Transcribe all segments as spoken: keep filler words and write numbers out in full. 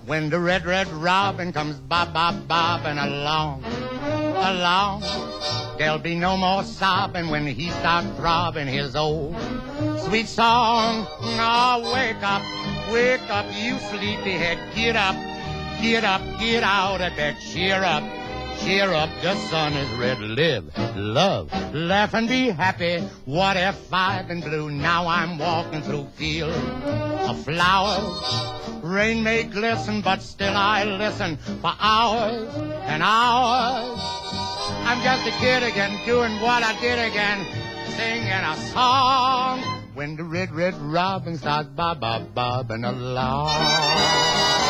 when the red, red robin comes bob, bob, bobbing along, along. There'll be no more sobbing when he starts throbbing his old sweet song. Oh, wake up, wake up, you sleepyhead, get up, get up, get out of bed, cheer up. Cheer up, the sun is red. Live, love, laugh and be happy. What if I've been blue? Now I'm walking through fields of flowers. Rain may glisten, but still I listen for hours and hours. I'm just a kid again, doing what I did again, singing a song when the red, red robin starts bob, bob, bobbing along.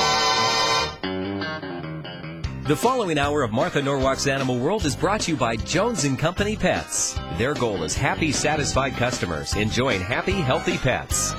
The following hour of Martha Norwalk's Animal World is brought to you by Jones and Company Pets. Their goal is happy, satisfied customers enjoying happy, healthy pets.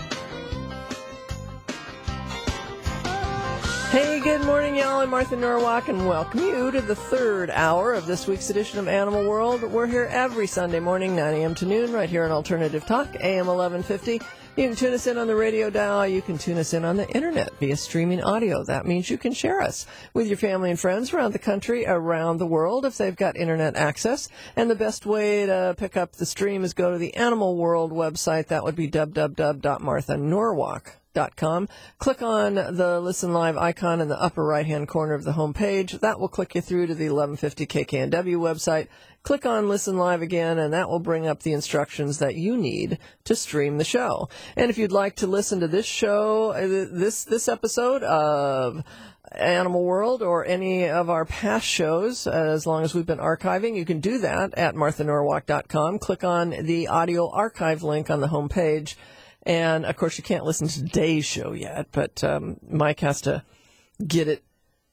Hey, good morning, y'all. I'm Martha Norwalk, and welcome you to the third hour of this week's edition of Animal World. We're here every Sunday morning, nine a.m. to noon, right here on Alternative Talk, A M eleven fifty. You can tune us in on the radio dial. You can tune us in on the internet via streaming audio. That means you can share us with your family and friends around the country, around the world, if they've got internet access. And the best way to pick up the stream is go to the Animal World website. That would be w w w dot martha norwalk dot com. Click on the Listen Live icon in the upper right-hand corner of the home page. That will click you through to the eleven fifty K K N W website. Click on Listen Live again, and that will bring up the instructions that you need to stream the show. And if you'd like to listen to this show, this this episode of Animal World, or any of our past shows, as long as we've been archiving, you can do that at martha norwalk dot com. Click on the audio archive link on the home page. And, of course, you can't listen to today's show yet, but um, Mike has to get it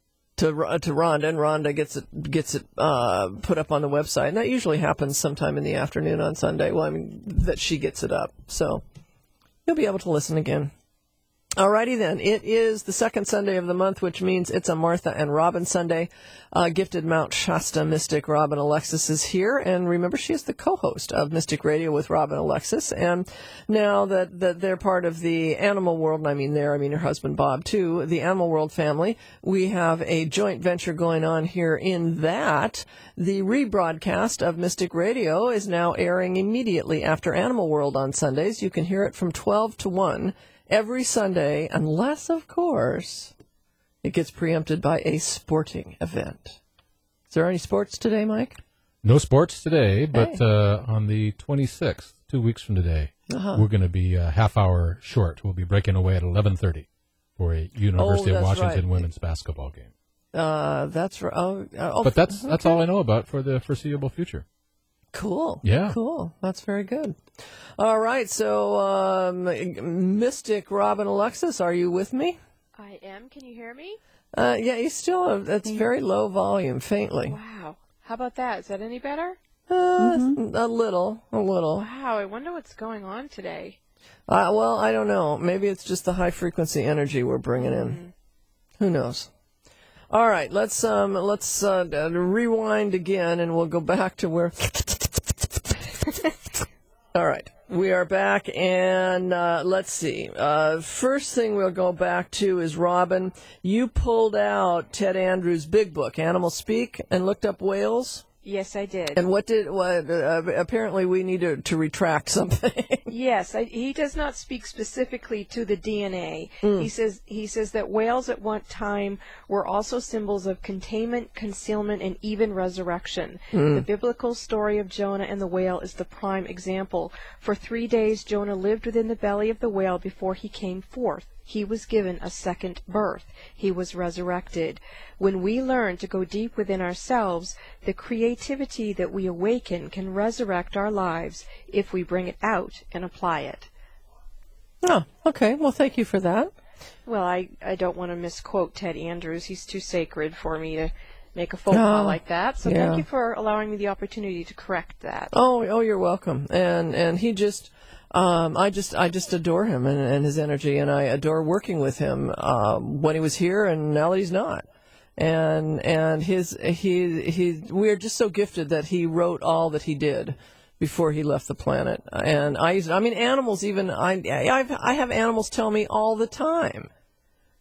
to to Rhonda, and Rhonda gets it gets it uh, put up on the website. And that usually happens sometime in the afternoon on Sunday. Well, I mean, that she gets it up. So you'll be able to listen again. Alrighty then. It is the second Sunday of the month, which means it's a Martha and Robin Sunday. Uh, gifted Mount Shasta mystic Robin Alexis is here. And remember, she is the co-host of Mystic Radio with Robin Alexis. And now that, that they're part of the Animal World, and I mean there, I mean her husband Bob too, the Animal World family, we have a joint venture going on here in that the rebroadcast of Mystic Radio is now airing immediately after Animal World on Sundays. You can hear it from twelve to one. Every Sunday, unless, of course, it gets preempted by a sporting event. Is there any sports today, Mike? No sports today, but Hey. uh, on the twenty-sixth, two weeks from today, Uh-huh. we're going to be a half hour short. We'll be breaking away at eleven thirty for a University Oh, of that's Washington right. women's basketball game. Uh, that's right. Oh, uh, oh, But that's that's okay. all I know about for the foreseeable future. Cool. Yeah. Cool. That's very good. All right. So, um, Mystic Robin Alexis, are you with me? I am. Can you hear me? Uh, yeah, you still have, it's very low volume, faintly. Wow. How about that? Is that any better? Uh, a little, a little. Wow. I wonder what's going on today. Uh, well, I don't know. Maybe it's just the high frequency energy we're bringing in. Who knows? All right, let's um, let's uh, rewind again, and we'll go back to where. All right, we are back, and uh, let's see. Uh, first thing we'll go back to is Robin. You pulled out Ted Andrews' big book, Animal Speak, and looked up whales. Yes, I did. And what did? What? Uh, apparently, we need to, to retract something. Yes, I, he does not speak specifically to the D N A. He says he says that whales at one time were also symbols of containment, concealment, and even resurrection. The biblical story of Jonah and the whale is the prime example. For three days, Jonah lived within the belly of the whale before he came forth. He was given a second birth. He was resurrected. When we learn to go deep within ourselves, the creativity that we awaken can resurrect our lives if we bring it out and apply it. Oh, okay. Well, thank you for that. Well, I, I don't want to misquote Ted Andrews. He's too sacred for me to make a phone Oh, call like that. So yeah. thank you for allowing me the opportunity to correct that. Oh, oh, you're welcome. And and he just, um, I just, I just adore him and, and his energy, and I adore working with him um, when he was here, and now that he's not. And and his he he, we are just so gifted that he wrote all that he did before he left the planet. And I, I mean, animals even I, I've, I have animals tell me all the time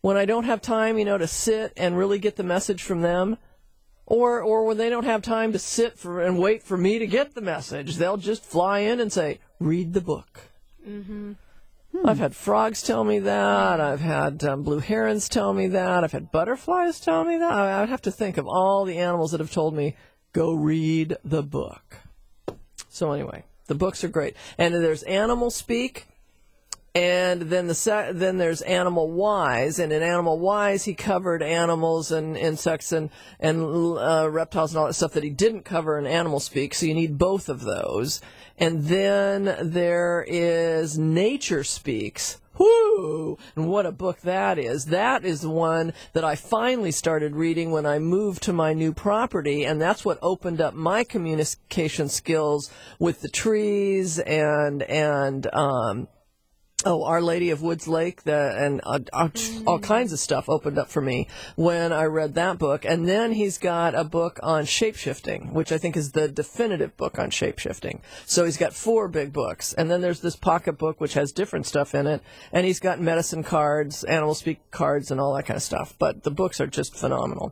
when I don't have time, you know, to sit and really get the message from them, or or when they don't have time to sit for and wait for me to get the message, they'll just fly in and say, read the book. Mm-hmm. Hmm. I've had frogs tell me that. I've had um, blue herons tell me that. I've had butterflies tell me that. I would have to think of all the animals that have told me, go read the book. So anyway, the books are great. And there's Animal Speak, and then the se- then there's Animal Wise. And in Animal Wise, he covered animals and insects and, and uh, reptiles and all that stuff that he didn't cover in Animal Speak. So you need both of those. And then there is Nature Speaks. Whoo! And what a book that is. That is the one that I finally started reading when I moved to my new property, and that's what opened up my communication skills with the trees and, and, um, Oh, Our Lady of Woods Lake, the, and uh, uh, all kinds of stuff opened up for me when I read that book. And then he's got a book on shapeshifting, which I think is the definitive book on shapeshifting. So he's got four big books. And then there's this pocket book, which has different stuff in it. And he's got medicine cards, Animal Speak cards, and all that kind of stuff. But the books are just phenomenal.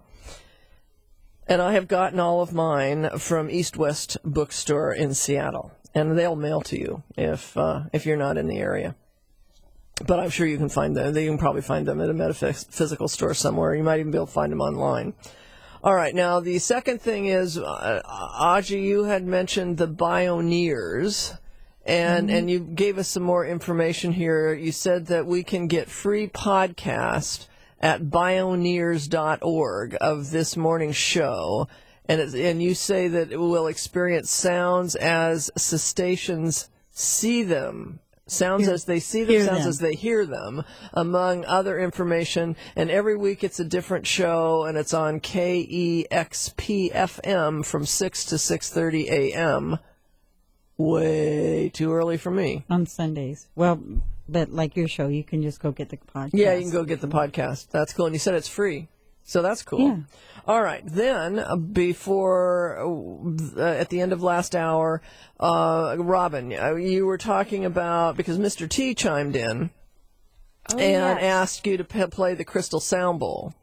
And I have gotten all of mine from East West Bookstore in Seattle. And they'll mail to you if uh, if you're not in the area. But I'm sure you can find them. You can probably find them at a metaphysical store somewhere. You might even be able to find them online. All right. Now, the second thing is, uh, Audrey, you had mentioned the Bioneers, and, mm-hmm. and you gave us some more information here. You said that we can get free podcast at bioneers dot org of this morning's show. And, it's, and you say that it will experience sounds as cetaceans see them. Sounds Hear, as they see them, sounds them. as they hear them, among other information. And every week it's a different show, and it's on K E X P F M from six to six thirty a.m. Way too early for me. On Sundays. Well, but like your show, you can just go get the podcast. Yeah, you can go get the podcast. That's cool. And you said it's free. So that's cool. Yeah. All right. Then, uh, before, uh, at the end of last hour, uh, Robin, uh, you were talking about, because Mister T chimed in oh, and yes. asked you to p- play the Crystal Sound Bowl.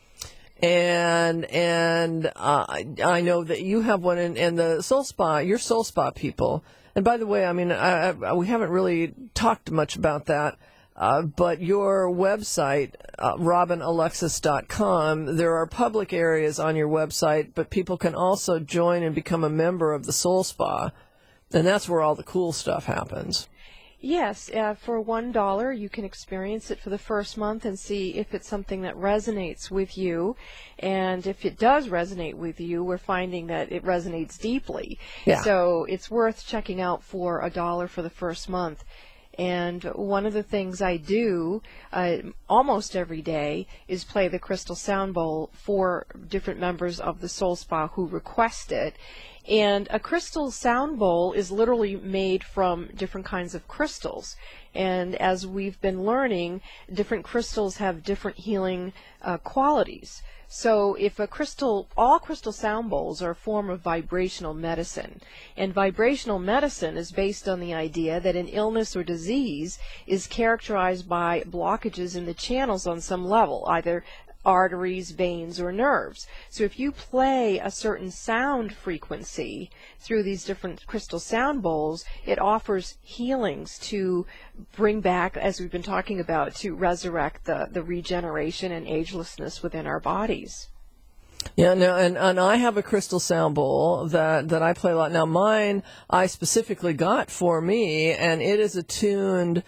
And and uh, I, I know that you have one, in, and the Soul Spa, your Soul Spa people. And by the way, I mean, I, I, we haven't really talked much about that. Uh, but your website, uh, robin alexis dot com, there are public areas on your website, but people can also join and become a member of the Soul Spa, and that's where all the cool stuff happens. Yes, uh, for one dollar you can experience it for the first month and see if it's something that resonates with you. And if it does resonate with you, we're finding that it resonates deeply. Yeah. So it's worth checking out for a dollar for the first month. And one of the things I do uh, almost every day is play the Crystal Sound Bowl for different members of the Soul Spa who request it. And a crystal sound bowl is literally made from different kinds of crystals. And as we've been learning, different crystals have different healing uh, qualities. So if a crystal, all crystal sound bowls are a form of vibrational medicine. And vibrational medicine is based on the idea that an illness or disease is characterized by blockages in the channels on some level, either arteries, veins, or nerves. So if you play a certain sound frequency through these different crystal sound bowls, it offers healings to bring back, as we've been talking about, to resurrect the, the regeneration and agelessness within our bodies. Yeah, no, and, and I have a crystal sound bowl that, that I play a lot. Now, mine I specifically got for me, and it is attuned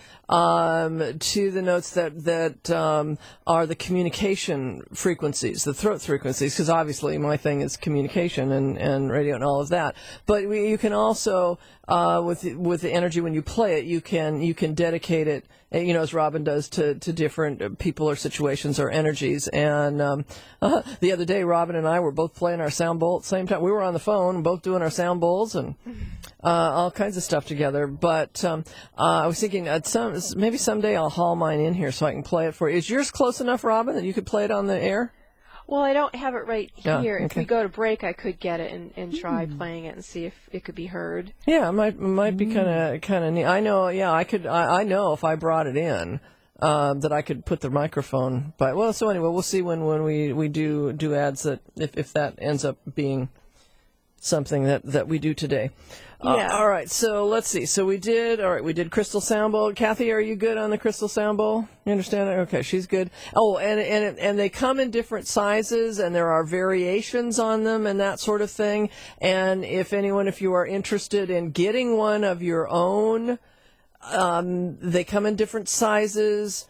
um, to the notes that that um, are the communication frequencies, the throat frequencies, because obviously my thing is communication and, and radio and all of that. But we, you can also, uh, with with the energy when you play it, you can you can dedicate it, you know, as Robin does, to, to different people or situations or energies. And um, uh, the other day, Robin and I were both playing our sound bowl at the same time. We were on the phone, both doing our sound bowls and uh, all kinds of stuff together. But um, uh, I was thinking, uh, some, maybe someday I'll haul mine in here so I can play it for you. Is yours close enough, Robin, that you could play it on the air? Well, I don't have it right Yeah, here. okay. If we go to break, I could get it and, and try mm. playing it and see if it could be heard. Yeah, it might might be kind of kind of neat. I know. Yeah, I could. I, I know if I brought it in, um, that I could put the microphone by. Well, so anyway, we'll see when, when we, we do do ads that if, if that ends up being something that, that we do today. Uh, Yeah. all right, so let's see. So we did, all right, we did Crystal Sound Bowl. Kathy, are you good on the Crystal Sound Bowl? You understand it? Okay, she's good. Oh, and, and, and they come in different sizes, and there are variations on them and that sort of thing. And if anyone, if you are interested in getting one of your own, um, they come in different sizes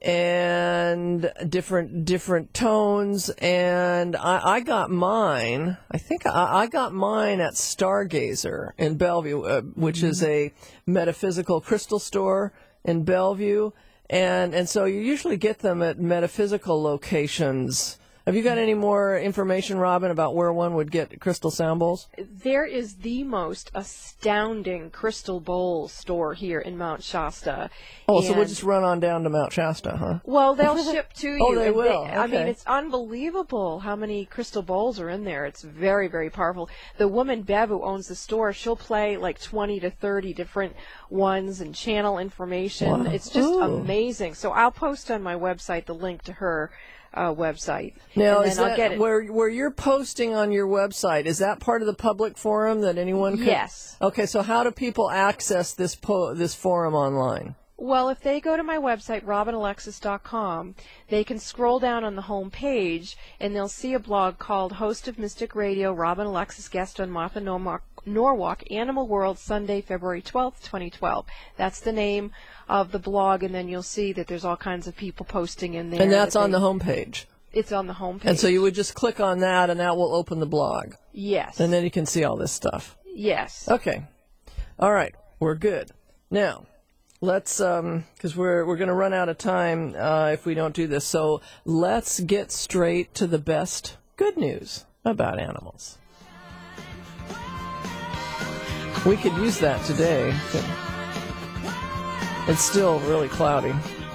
and different different tones, and I, I got mine. I think I, I got mine at Stargazer in Bellevue, uh, which is a metaphysical crystal store in Bellevue, and and so you usually get them at metaphysical locations. Have you got any more information, Robin, about where one would get crystal sound bowls? There is the most astounding crystal bowl store here in Mount Shasta. Oh, so we'll And- just run on down to Mount Shasta, huh? Well, they'll ship to you. Oh, they and will. I mean, Okay. it's unbelievable how many crystal bowls are in there. It's very, very powerful. The woman, Bev, who owns the store, she'll play like twenty to thirty different ones and channel information. Wow. It's just Ooh. amazing. So I'll post on my website the link to her uh, website. Now, and is then I'll that get it. where where you're posting on your website? Is that part of the public forum that anyone can? Yes. Okay, so how do people access this po- this forum online? Well, if they go to my website, robin alexis dot com, they can scroll down on the home page, and they'll see a blog called Host of Mystic Radio, Robin Alexis, guest on Martha Norwalk, Norwalk, Animal World, Sunday, February twelfth, twenty twelve. That's the name of the blog, and then you'll see that there's all kinds of people posting in there. And that's that on they- the home page. It's on the home page. And so you would just click on that, and that will open the blog. Yes. And then you can see all this stuff. Yes. Okay. All right. We're good. Now, let's, um, because we're, we're going to run out of time uh, if we don't do this. So let's get straight to the best good news about animals. We could use that today. It's still really cloudy.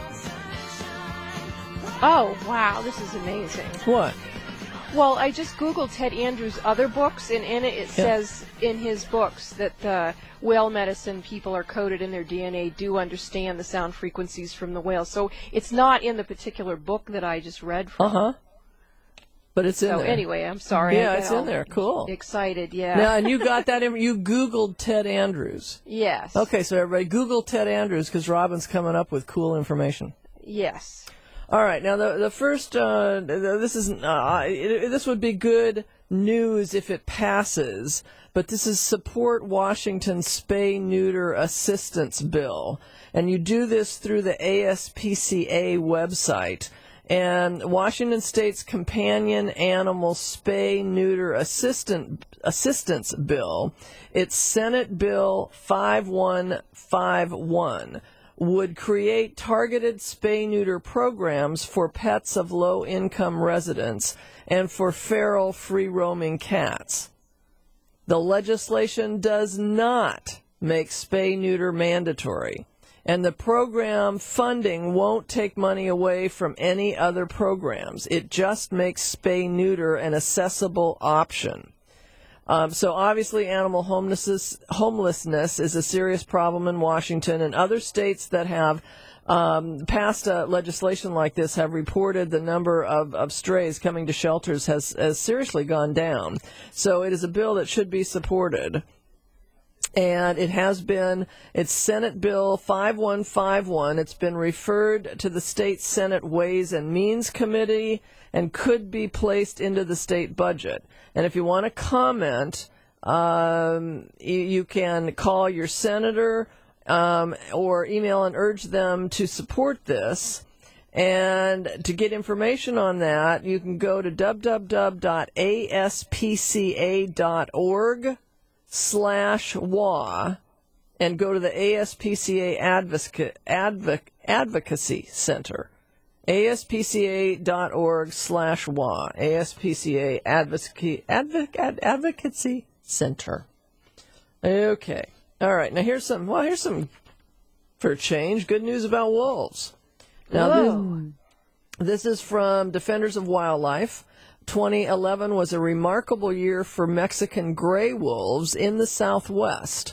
Oh, wow, this is amazing. What? Well, I just Googled Ted Andrews' other books, and in it it says in his books that uh, whale medicine people are coded in their D N A do understand the sound frequencies from the whales. So it's not in the particular book that I just read from. Uh-huh. But it's in So there. anyway, I'm sorry. I Yeah, got it's in all there. Cool. Excited, yeah. Now, and you got that, in, you Googled Ted Andrews. Yes. Okay, so everybody Google Ted Andrews because Robin's coming up with cool information. Yes. All right, now the the first uh, this is uh, it, this would be good news if it passes, but this is Support Washington Spay Neuter Assistance Bill, and you do this through the A S P C A website. And Washington State's Companion Animal Spay Neuter Assistant Assistance Bill, it's Senate Bill five one five one. Would create targeted spay-neuter programs for pets of low-income residents and for feral free-roaming cats. The legislation does not make spay-neuter mandatory, and the program funding won't take money away from any other programs. It just makes spay-neuter an accessible option. Um, so obviously animal homelessness, homelessness is a serious problem in Washington, and other states that have um, passed uh, legislation like this have reported the number of, of strays coming to shelters has, has seriously gone down. So it is a bill that should be supported. And it has been, it's Senate Bill five one five one. It's been referred to the State Senate Ways and Means Committee and could be placed into the state budget. And if you want to comment, um, you, you can call your senator um, or email and urge them to support this. And to get information on that, you can go to w w w dot a s p c a dot org slash W A and go to the A S P C A Advoc- Advoc- Advocacy Center. A S P C A dot org slash W A. A S P C A Advocacy, Advoc- Ad- Advocacy Center. Okay. All right. Now here's some, well, here's some, for a change, good news about wolves. Now, this, this is from Defenders of Wildlife. twenty eleven was a remarkable year for Mexican gray wolves in the Southwest.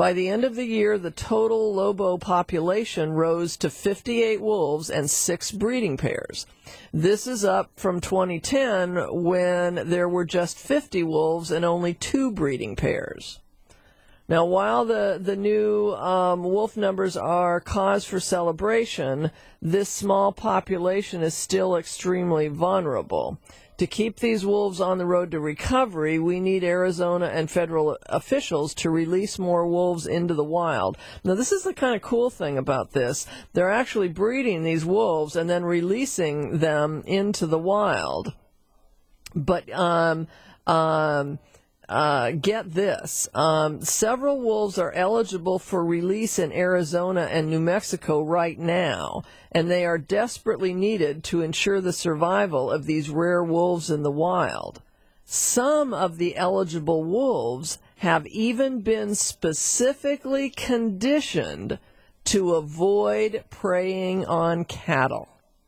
By the end of the year, the total Lobo population rose to fifty-eight wolves and six breeding pairs. This is up from twenty ten, when there were just fifty wolves and only two breeding pairs. Now, while the, the new um, wolf numbers are cause for celebration, this small population is still extremely vulnerable. To keep these wolves on the road to recovery, we need Arizona and federal officials to release more wolves into the wild. Now, this is the kind of cool thing about this. They're actually breeding these wolves and then releasing them into the wild. But, um, um, Uh, get this. Um, several wolves are eligible for release in Arizona and New Mexico right now, and they are desperately needed to ensure the survival of these rare wolves in the wild. Some of the eligible wolves have even been specifically conditioned to avoid preying on cattle.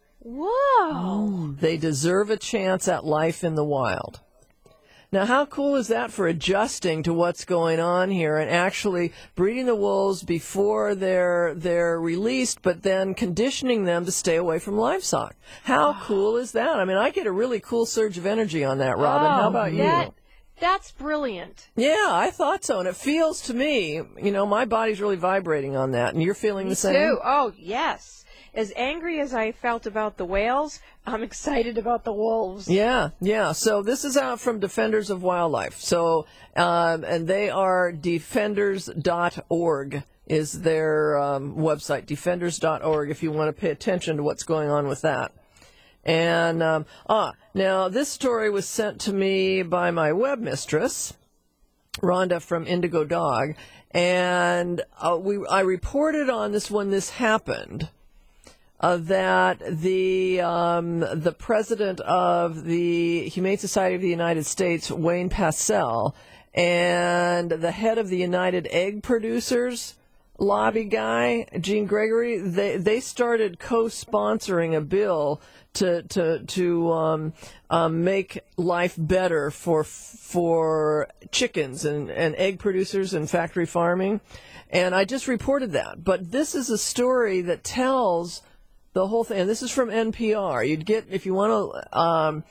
Whoa! They deserve a chance at life in the wild. Now, how cool is that for adjusting to what's going on here and actually breeding the wolves before they're they're released, but then conditioning them to stay away from livestock? How cool is that? I mean, I get a really cool surge of energy on that, Robin. Oh, how about that, you? That's brilliant. Yeah, I thought so, and it feels to me, you know, my body's really vibrating on that, and you're feeling Me the same? too. Oh, yes. As angry as I felt about the whales, I'm excited about the wolves. Yeah, yeah. So this is out from Defenders of Wildlife. So, um, and they are defenders dot org is their um, website, defenders dot org, if you want to pay attention to what's going on with that. And, um, ah, now this story was sent to me by my web mistress, Rhonda from Indigo Dog, and uh, we I reported on this when this happened. Uh, that the um, the president of the Humane Society of the United States, Wayne Passell, and the head of the United Egg Producers lobby guy, Gene Gregory, they they started co-sponsoring a bill to to to um, um, make life better for for chickens and, and egg producers and factory farming, and I just reported that. But this is a story that tells the whole thing, and this is from N P R. You'd get, if you want to, um,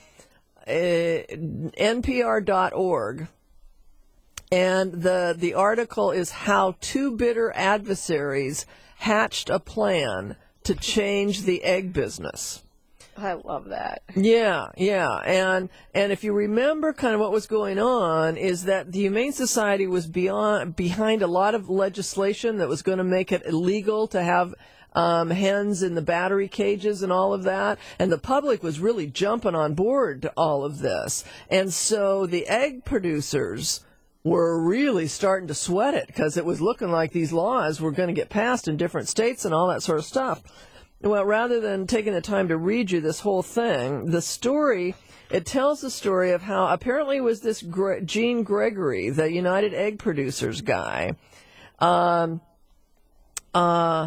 uh, N P R dot org. And the, the article is How Two Bitter Adversaries Hatched a Plan to Change the Egg Business. I love that. Yeah, yeah. And and if you remember kind of what was going on is that the Humane Society was beyond behind a lot of legislation that was going to make it illegal to have Um, hens in the battery cages and all of that, and the public was really jumping on board to all of this. And so the egg producers were really starting to sweat it because it was looking like these laws were going to get passed in different states and all that sort of stuff. Well, rather than taking the time to read you this whole thing, the story, it tells the story of how apparently it was this Gre- Gene Gregory, the United Egg Producers guy, um, uh,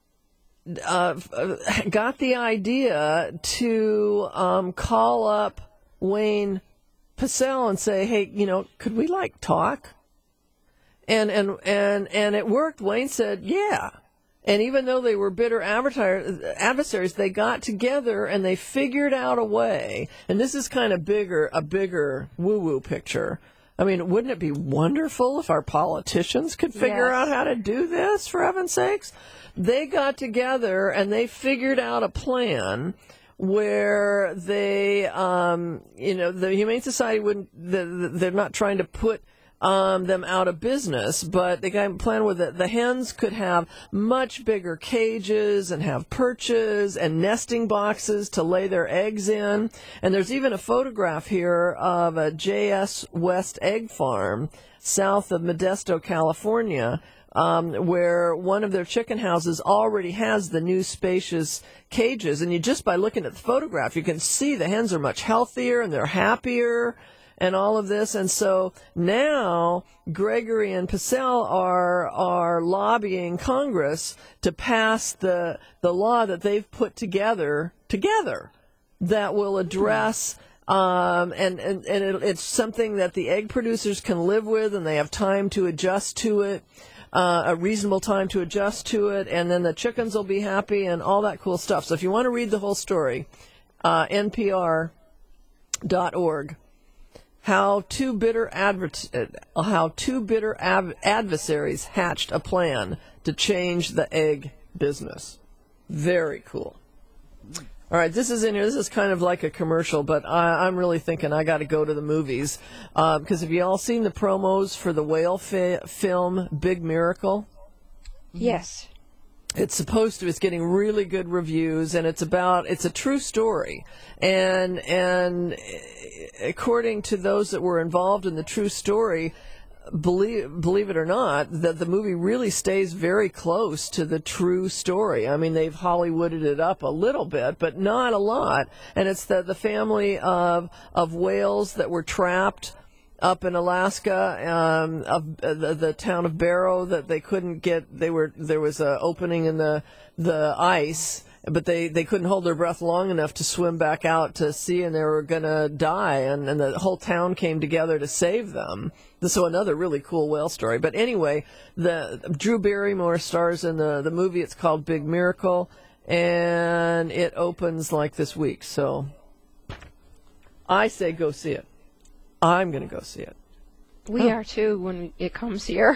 Uh, got the idea to um, call up Wayne Passell and say, "Hey, you know, could we like talk?" And and and and it worked. Wayne said, "Yeah." And even though they were bitter adversaries, they got together and they figured out a way. And this is kind of bigger, a bigger woo-woo picture. I mean, wouldn't it be wonderful if our politicians could figure Yes. out how to do this, for heaven's sakes? They got together and they figured out a plan where they, um, you know, the Humane Society wouldn't, they're not trying to put um, them out of business, but they got a plan where the, the hens could have much bigger cages and have perches and nesting boxes to lay their eggs in. And there's even a photograph here of a J S West Egg Farm south of Modesto, California, Um, where one of their chicken houses already has the new spacious cages. And you just by looking at the photograph, you can see the hens are much healthier and they're happier and all of this. And so now Gregory and Passell are are lobbying Congress to pass the the law that they've put together together that will address Um, and and, and it, it's something that the egg producers can live with and they have time to adjust to it. uh, a reasonable time to adjust to it, and then the chickens will be happy and all that cool stuff. So if you want to read the whole story, uh, N P R dot org. How two bitter adver- uh, how two bitter av- adversaries hatched a plan to change the egg business. Very cool. All right, this is in here. This is kind of like a commercial, but I, I'm really thinking I got to go to the movies uh, because have you all seen the promos for the whale fi- film Big Miracle? Yes. It's supposed to. It's getting really good reviews, and it's about. It's a true story, and and according to those that were involved in the true story, believe believe it or not, that the movie really stays very close to the true story. I mean, they've Hollywooded it up a little bit, but not a lot. And it's the the family of of whales that were trapped up in Alaska, um, of uh, the, the town of Barrow, that they couldn't get. They were there was an opening in the the ice, but they, they couldn't hold their breath long enough to swim back out to sea, and they were going to die, and, and the whole town came together to save them. So another really cool whale story. But anyway, the Drew Barrymore stars in the, the movie. It's called Big Miracle, and it opens like this week. So I say go see it. I'm going to go see it. We Oh. are too when it comes here.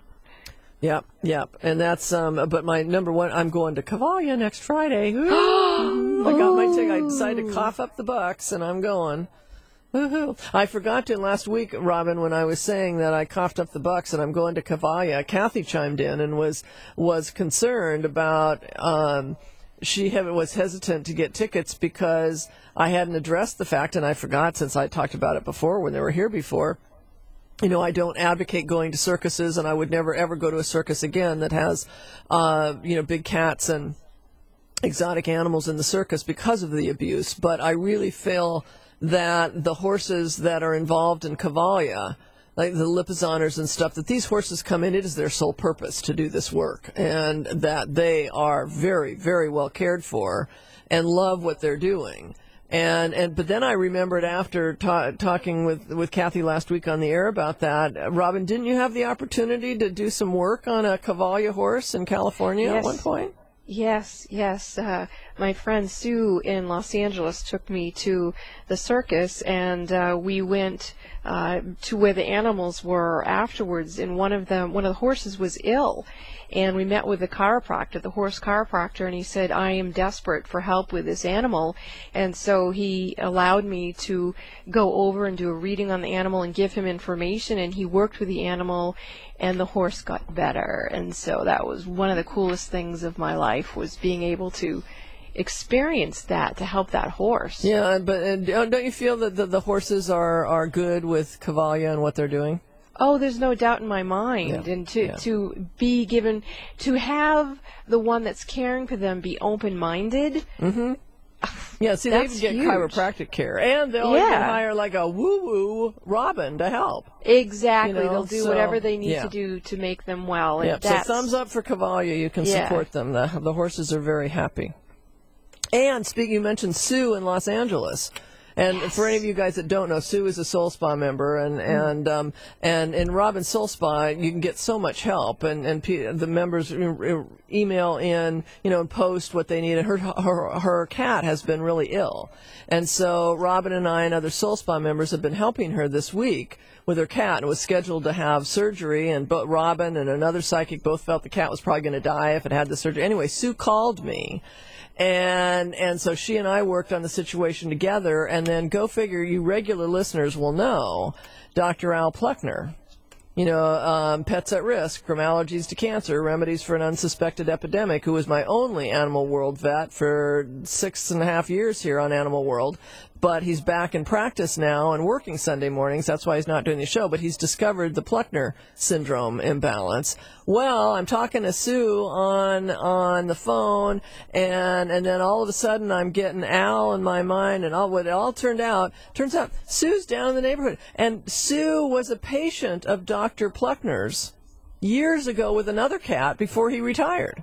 Yep, yep. And that's, um, but my number one, I'm going to Cavalia next Friday. Ooh, I got my ticket. I decided to cough up the bucks, and I'm going. Woohoo. I forgot to last week, Robin, when I was saying that I coughed up the bucks and I'm going to Cavalia. Kathy chimed in and was was concerned about, um, she have, was hesitant to get tickets because I hadn't addressed the fact, and I forgot since I talked about it before when they were here before. You know, I don't advocate going to circuses, and I would never, ever go to a circus again that has, uh, you know, big cats and exotic animals in the circus because of the abuse. But I really feel that the horses that are involved in Cavalia, like the Lipizaners and stuff, that these horses come in, it is their sole purpose to do this work, and that they are very, very well cared for and love what they're doing. And and but then I remembered after ta- talking with, with Kathy last week on the air about that, Robin, didn't you have the opportunity to do some work on a Cavalia horse in California Yes. at one point? Yes, yes. Uh, my friend Sue in Los Angeles took me to the circus, and uh, we went uh, to where the animals were afterwards. And one of them, one of the horses was ill, and we met with the chiropractor, the horse chiropractor, and he said, "I am desperate for help with this animal," and so he allowed me to go over and do a reading on the animal and give him information. And he worked with the animal, and the horse got better. And so that was one of the coolest things of my life, was being able to experience that, to help that horse. Yeah, but uh, don't you feel that the, the horses are, are good with Cavalia and what they're doing? Oh, there's no doubt in my mind. Yeah, And to, yeah. to be given, to have the one that's caring for them be open-minded. Mm-hmm. Yeah, see, That's they can get huge. chiropractic care, and they'll Yeah. even hire like a woo-woo Robin to help. Exactly. You know, They'll do so, whatever they need yeah. to do to make them well. And Yeah, so that's, thumbs up for Cavalia. You can Yeah. support them. The, the horses are very happy. And speaking, you mentioned Sue in Los Angeles. And for any of you guys that don't know, Sue is a Soul Spa member, and and um, and in Robin's Soul Spa, you can get so much help, and and pe- the members e- email in, you know, and post what they need. And her her her cat has been really ill, and so Robin and I and other Soul Spa members have been helping her this week with her cat, and was scheduled to have surgery. And both Robin and another psychic both felt the cat was probably going to die if it had the surgery. Anyway, Sue called me. And and so she and I worked on the situation together, and then go figure, you regular listeners will know Doctor Al Pluckner. You know, um, Pets at Risk, From Allergies to Cancer, Remedies for an Unsuspected Epidemic, who was my only Animal World vet for six and a half years here on Animal World. But he's back in practice now and working Sunday mornings. That's why he's not doing the show. But he's discovered the Pluckner syndrome imbalance. Well, I'm talking to Sue on on the phone, and and then all of a sudden I'm getting Al in my mind, and all what it all turned out. Turns out Sue's down in the neighborhood, and Sue was a patient of Doctor Pluckner's years ago with another cat before he retired.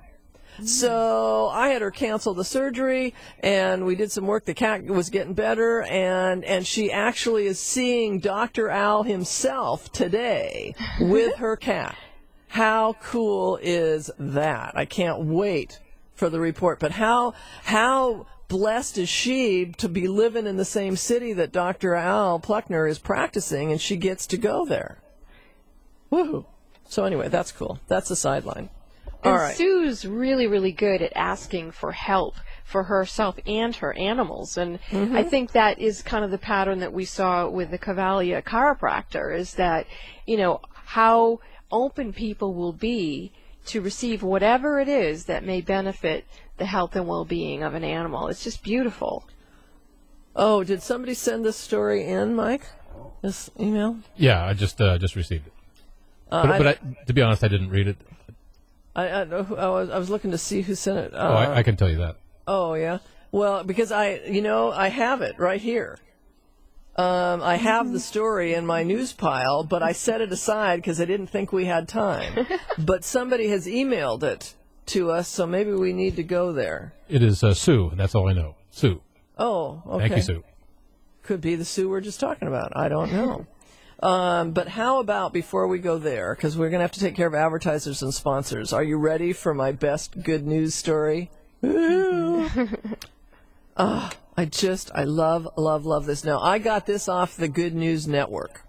So I had her cancel the surgery, and we did some work. The cat was getting better, and, and she actually is seeing Doctor Al himself today with her cat. How cool is that? I can't wait for the report. But how how blessed is she to be living in the same city that Doctor Al Pluckner is practicing, and she gets to go there? Woohoo! So anyway, that's cool. That's the sideline. All and right. Sue's really, really good at asking for help for herself and her animals. And Mm-hmm. I think that is kind of the pattern that we saw with the Cavalia chiropractor, is that, you know, how open people will be to receive whatever it is that may benefit the health and well-being of an animal. It's just beautiful. Oh, did somebody send this story in, Mike? This email? Yeah, I just uh, just received it. Uh, But, I, but I, to be honest, I didn't read it. I, I, I, was, I was looking to see who sent it. Uh, Oh, I, I can tell you that. Oh, yeah. Well, because I, you know, I have it right here. Um, I have the story in my news pile, but I set it aside because I didn't think we had time. But somebody has emailed it to us, so maybe we need to go there. It is uh, Sue, and that's all I know. Sue. Oh, okay. Thank you, Sue. Could be the Sue we're just talking about. I don't know. Um, but how about before we go there, because we're going to have to take care of advertisers and sponsors. Are you ready for my best good news story? Ah, I just, I love, love, love this. Now, I got this off the Good News Network.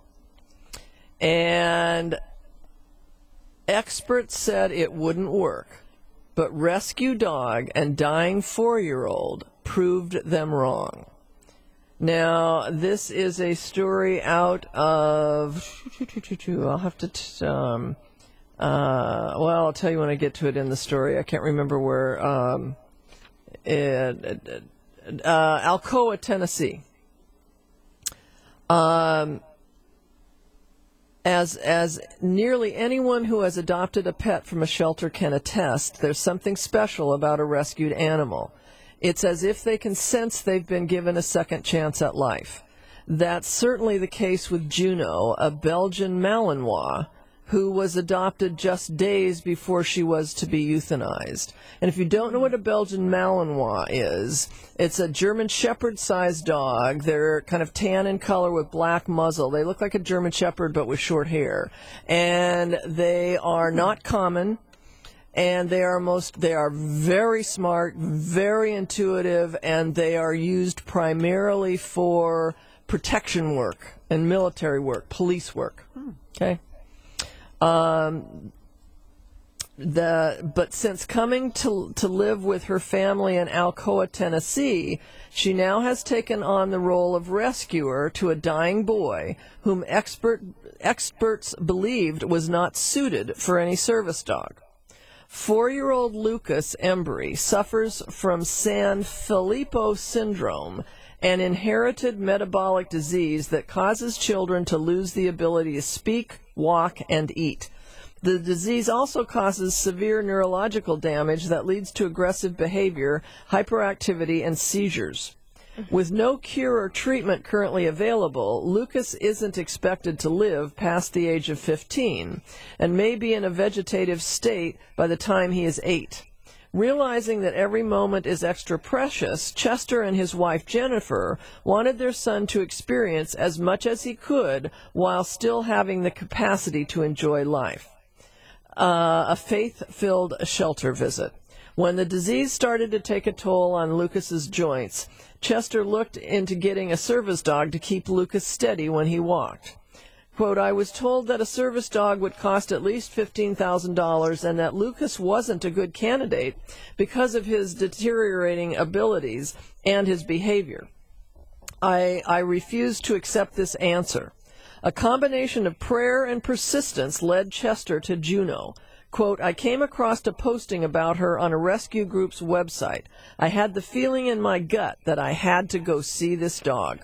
And experts said it wouldn't work. But rescue dog and dying four-year-old proved them wrong. Now, this is a story out of, I'll have to, t- um, uh, well, I'll tell you when I get to it in the story. I can't remember where, um, it, uh, Alcoa, Tennessee. Um, as, as nearly anyone who has adopted a pet from a shelter can attest, there's something special about a rescued animal. It's as if they can sense they've been given a second chance at life. That's certainly the case with Juno, a Belgian Malinois, who was adopted just days before she was to be euthanized. And if you don't know what a Belgian Malinois is, it's a German Shepherd-sized dog. They're kind of tan in color with black muzzle. They look like a German Shepherd but with short hair. And they are not common. And they are most, they are very smart, very intuitive, and they are used primarily for protection work and military work, police work. Okay. Um, the, but since coming to, to live with her family in Alcoa, Tennessee, she now has taken on the role of rescuer to a dying boy whom expert, experts believed was not suited for any service dog. Four-year-old Lucas Embry suffers from Sanfilippo syndrome, an inherited metabolic disease that causes children to lose the ability to speak, walk, and eat. The disease also causes severe neurological damage that leads to aggressive behavior, hyperactivity, and seizures. With no cure or treatment currently available, Lucas isn't expected to live past the age of fifteen and may be in a vegetative state by the time he is eight. Realizing that every moment is extra precious, Chester and his wife Jennifer wanted their son to experience as much as he could while still having the capacity to enjoy life. Uh, a faith-filled shelter visit. When the disease started to take a toll on Lucas's joints, Chester looked into getting a service dog to keep Lucas steady when he walked. Quote, I was told that a service dog would cost at least fifteen thousand dollars and that Lucas wasn't a good candidate because of his deteriorating abilities and his behavior. I, I refused to accept this answer. A combination of prayer and persistence led Chester to Juno. Quote, I came across a posting about her on a rescue group's website. I had the feeling in my gut that I had to go see this dog.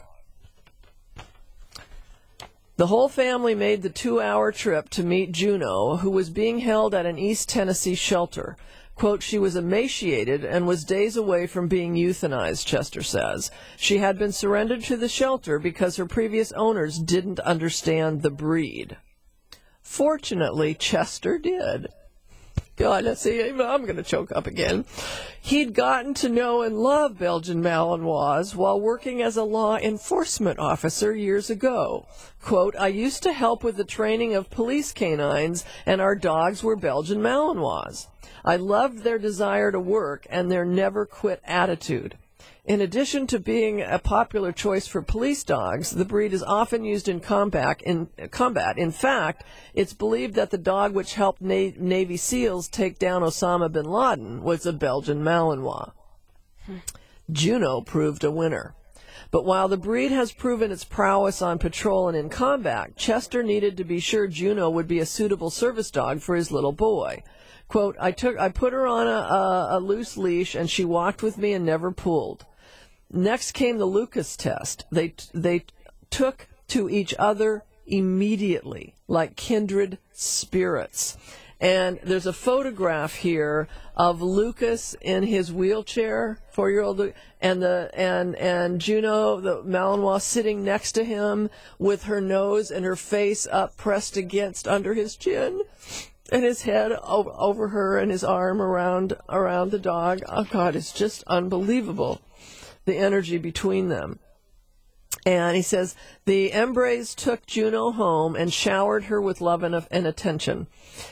The whole family made the two-hour trip to meet Juno, who was being held at an East Tennessee shelter. Quote, she was emaciated and was days away from being euthanized, Chester says. She had been surrendered to the shelter because her previous owners didn't understand the breed. Fortunately, Chester did. God, let's see, I'm going to choke up again. He'd gotten to know and love Belgian Malinois while working as a law enforcement officer years ago. Quote, I used to help with the training of police canines, and our dogs were Belgian Malinois. I loved their desire to work and their never-quit attitude. In addition to being a popular choice for police dogs, the breed is often used in combat. In combat, in fact, it's believed that the dog which helped Na- Navy SEALs take down Osama bin Laden was a Belgian Malinois. Hmm. Juno proved a winner. But while the breed has proven its prowess on patrol and in combat, Chester needed to be sure Juno would be a suitable service dog for his little boy. Quote, I took, I put her on a, a, a loose leash, and she walked with me and never pulled. Next came the Lucas test. They they took to each other immediately, like kindred spirits. And there's a photograph here of Lucas in his wheelchair, four-year-old, and the and and Juno, the Malinois, sitting next to him with her nose and her face up, pressed against under his chin, and his head over, over her, and his arm around around the dog. Oh God, it's just unbelievable, the energy between them. And he says, the Embrace took Juno home and showered her with love and, and attention.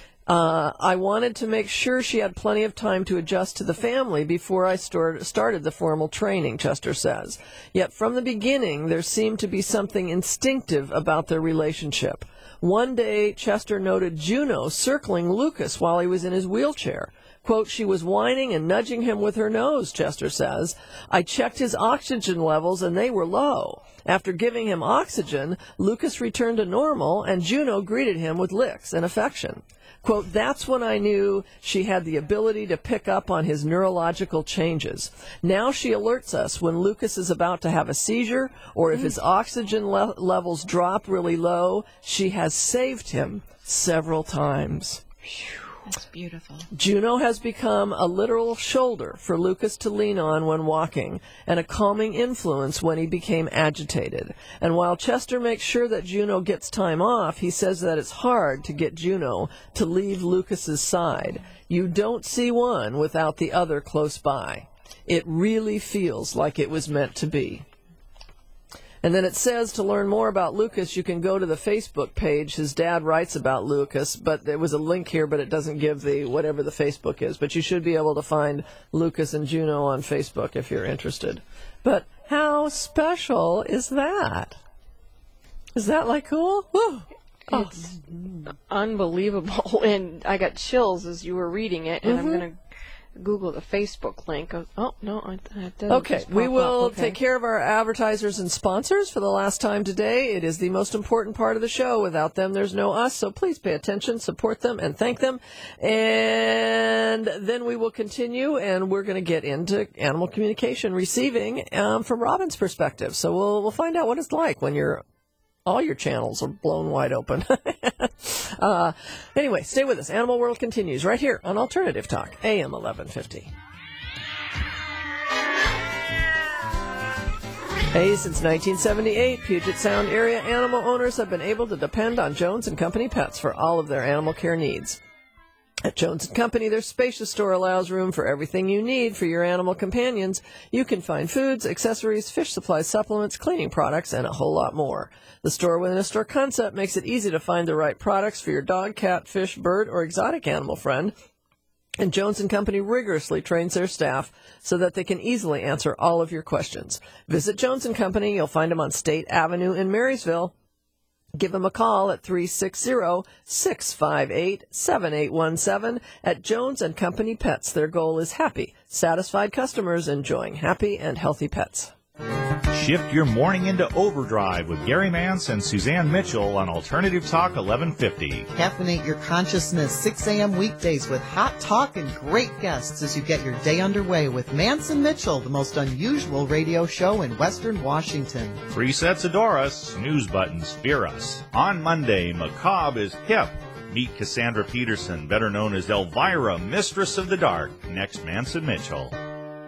Uh, I wanted to make sure she had plenty of time to adjust to the family before I start, started the formal training, Chester says. Yet from the beginning, there seemed to be something instinctive about their relationship. One day, Chester noted Juno circling Lucas while he was in his wheelchair. Quote, she was whining and nudging him with her nose, Chester says. I checked his oxygen levels, and they were low. After giving him oxygen, Lucas returned to normal, and Juno greeted him with licks and affection. Quote, that's when I knew she had the ability to pick up on his neurological changes. Now she alerts us when Lucas is about to have a seizure, or if his oxygen le- levels drop really low. She has saved him several times. That's beautiful. Juno has become a literal shoulder for Lucas to lean on when walking, and a calming influence when he became agitated. And while Chester makes sure that Juno gets time off, he says that it's hard to get Juno to leave Lucas's side. You don't see one without the other close by. It really feels like it was meant to be. And then it says to learn more about Lucas, you can go to the Facebook page. His dad writes about Lucas, but there was a link here, but it doesn't give the whatever the Facebook is. But you should be able to find Lucas and Juno on Facebook if you're interested. But how special is that? Is that like cool? Woo. Oh. It's unbelievable. And I got chills as you were reading it, and mm-hmm. I'm going to Google the Facebook link. Oh, no. I, I okay, we will okay. take care of our advertisers and sponsors for the last time today. It is the most important part of the show. Without them, there's no us, so please pay attention, support them, and thank them. And then we will continue, and we're going to get into animal communication receiving um, from Robin's perspective. So we'll we'll find out what it's like when you're all your channels are blown wide open. uh, anyway, stay with us. Animal World continues right here on Alternative Talk, A M eleven fifty. Hey, since nineteen seventy-eight, Puget Sound area animal owners have been able to depend on Jones and Company Pets for all of their animal care needs. At Jones and Company, their spacious store allows room for everything you need for your animal companions. You can find foods, accessories, fish supplies, supplements, cleaning products, and a whole lot more. The store within a store concept makes it easy to find the right products for your dog, cat, fish, bird, or exotic animal friend. And Jones and Company rigorously trains their staff so that they can easily answer all of your questions. Visit Jones and Company. You'll find them on State Avenue in Marysville. Give them a call at three six zero, six five eight, seven eight one seven at Jones and Company Pets. Their goal is happy, satisfied customers enjoying happy and healthy pets. Shift your morning into overdrive with Gary Mance and Suzanne Mitchell on Alternative Talk eleven fifty. Caffeinate your consciousness six a.m. weekdays with hot talk and great guests as you get your day underway with Mance and Mitchell, the most unusual radio show in Western Washington. Presets adore us, snooze buttons fear us. On Monday, Macabre is hip. Meet Cassandra Peterson, better known as Elvira, Mistress of the Dark. Next, Mance and Mitchell.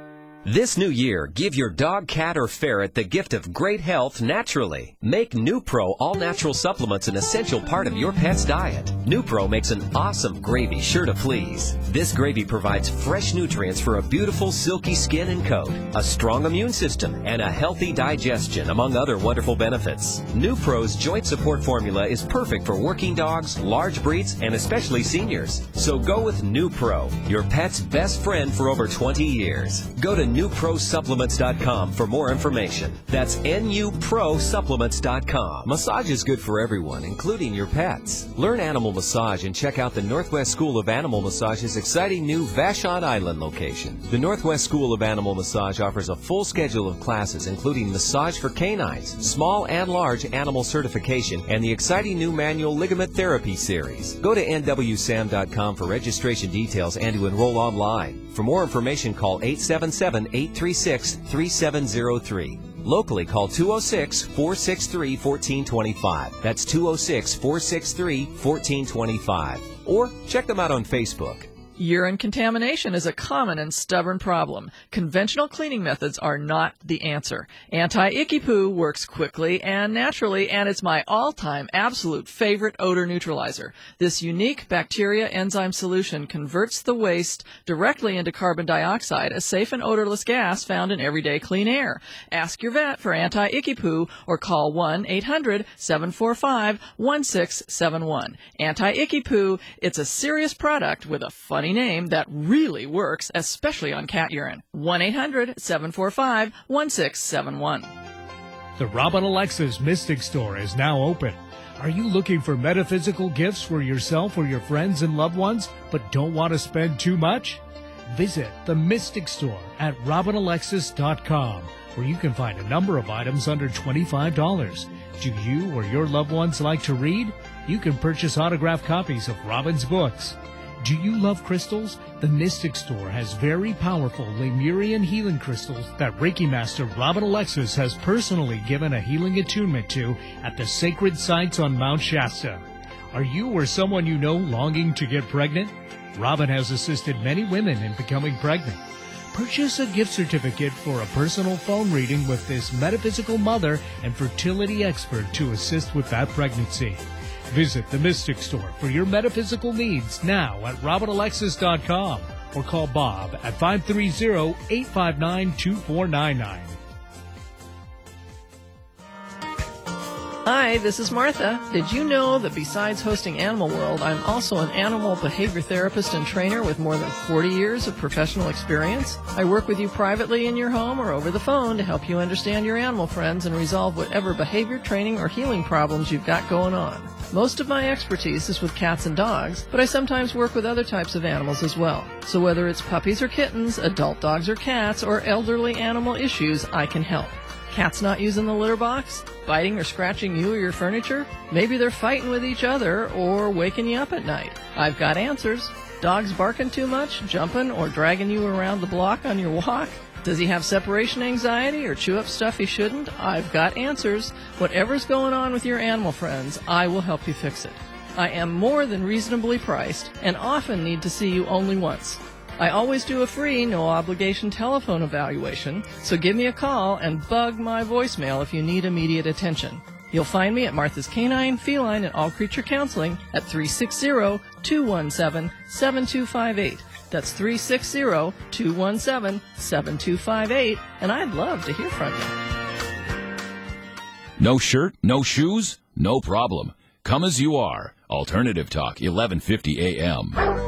This new year, give your dog, cat, or ferret the gift of great health naturally. Make NuPro all-natural supplements an essential part of your pet's diet. NuPro makes an awesome gravy sure to please. This gravy provides fresh nutrients for a beautiful, silky skin and coat, a strong immune system, and a healthy digestion, among other wonderful benefits. NuPro's joint support formula is perfect for working dogs, large breeds, and especially seniors. So go with NuPro, your pet's best friend for over twenty years. Go to new pro supplements dot com for more information. That's N U pro supplements dot com. Massage is good for everyone, including your pets. Learn animal massage and check out the Northwest School of Animal Massage's exciting new Vashon Island location. The Northwest School of Animal Massage offers a full schedule of classes, including massage for canines, small and large animal certification, and the exciting new manual ligament therapy series. Go to N W S A M dot com for registration details and to enroll online. For more information, call eight seven seven, eight three six, three seven zero three. Locally, call two oh six, four six three, one four two five. That's two oh six, four six three, one four two five. Or check them out on Facebook. Urine contamination is a common and stubborn problem. Conventional cleaning methods are not the answer. Anti-Icky Poo works quickly and naturally, and it's my all-time absolute favorite odor neutralizer. This unique bacteria enzyme solution converts the waste directly into carbon dioxide, a safe and odorless gas found in everyday clean air. Ask your vet for Anti-Icky Poo or call one eight hundred, seven four five, one six seven one. Anti-Icky Poo, it's a serious product with a funny name that really works, especially on cat urine. one eight hundred, seven four five, one six seven one. The Robin Alexis Mystic Store is now open. Are you looking for metaphysical gifts for yourself or your friends and loved ones, but don't want to spend too much? Visit the Mystic Store at robin alexis dot com, where you can find a number of items under twenty-five dollars. Do you or your loved ones like to read? You can purchase autographed copies of Robin's books. Do you love crystals? The Mystic Store has very powerful Lemurian healing crystals that Reiki Master Robin Alexis has personally given a healing attunement to at the sacred sites on Mount Shasta. Are you or someone you know longing to get pregnant? Robin has assisted many women in becoming pregnant. Purchase a gift certificate for a personal phone reading with this metaphysical mother and fertility expert to assist with that pregnancy. Visit the Mystic Store for your metaphysical needs now at robin alexis dot com or call Bob at five three zero, eight five nine, two four nine nine. Hi, this is Martha. Did you know that besides hosting Animal World, I'm also an animal behavior therapist and trainer with more than forty years of professional experience? I work with you privately in your home or over the phone to help you understand your animal friends and resolve whatever behavior, training, or healing problems you've got going on. Most of my expertise is with cats and dogs, but I sometimes work with other types of animals as well. So whether it's puppies or kittens, adult dogs or cats, or elderly animal issues, I can help. Cats not using the litter box? Biting or scratching you or your furniture? Maybe they're fighting with each other or waking you up at night. I've got answers. Dogs barking too much, jumping, or dragging you around the block on your walk? Does he have separation anxiety or chew up stuff he shouldn't? I've got answers. Whatever's going on with your animal friends, I will help you fix it. I am more than reasonably priced and often need to see you only once. I always do a free, no-obligation telephone evaluation, so give me a call and bug my voicemail if you need immediate attention. You'll find me at Martha's Canine, Feline, and All Creature Counseling at three six zero, two one seven, seven two five eight. That's three six zero, two one seven, seven two five eight, and I'd love to hear from you. No shirt, no shoes? No problem. Come as you are. Alternative Talk, eleven fifty A M.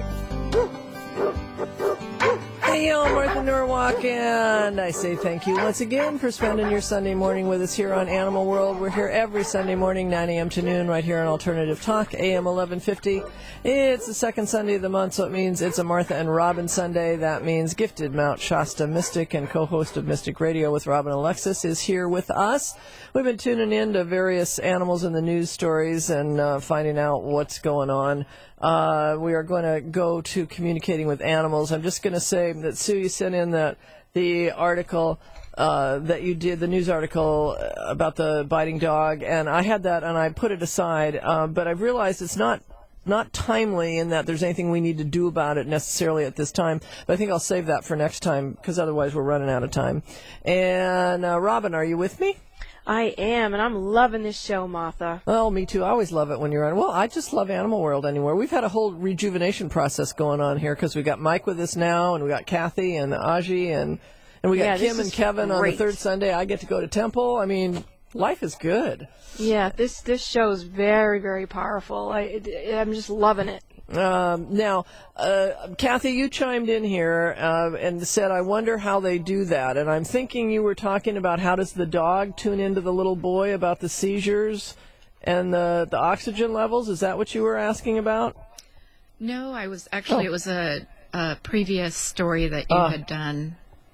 Hey, y'all, Martha Norwalk, and I say thank you once again for spending your Sunday morning with us here on Animal World. We're here every Sunday morning, nine a.m. to noon, right here on Alternative Talk, A M eleven fifty. It's the second Sunday of the month, so it means it's a Martha and Robin Sunday. That means gifted Mount Shasta Mystic and co-host of Mystic Radio with Robin Alexis is here with us. We've been tuning in to various animals in the news stories and uh, finding out what's going on. Uh, we are going to go to communicating with animals. I'm just going to say that, Sue, you sent in that the article uh, that you did, the news article about the biting dog, and I had that and I put it aside, uh, but I've realized it's not not timely in that there's anything we need to do about it necessarily at this time. But I think I'll save that for next time because otherwise we're running out of time. And uh, Robin, are you with me? I am, and I'm loving this show, Martha. Oh, me too. I always love it when you're on. Well, I just love Animal World anywhere. We've had a whole rejuvenation process going on here because we got Mike with us now, and we got Kathy and Aji, and and we got Yeah, Kim this and is Kevin on the great. third Sunday. I get to go to Temple. I mean, life is good. Yeah, this this show is very, very powerful. I, it, I'm just loving it. Um, now, uh, Kathy, you chimed in here uh, and said, I wonder how they do that. And I'm thinking you were talking about how does the dog tune into the little boy about the seizures and the, the oxygen levels? Is that what you were asking about? No, I was actually, Oh. it was a, a previous story that you Uh, had done.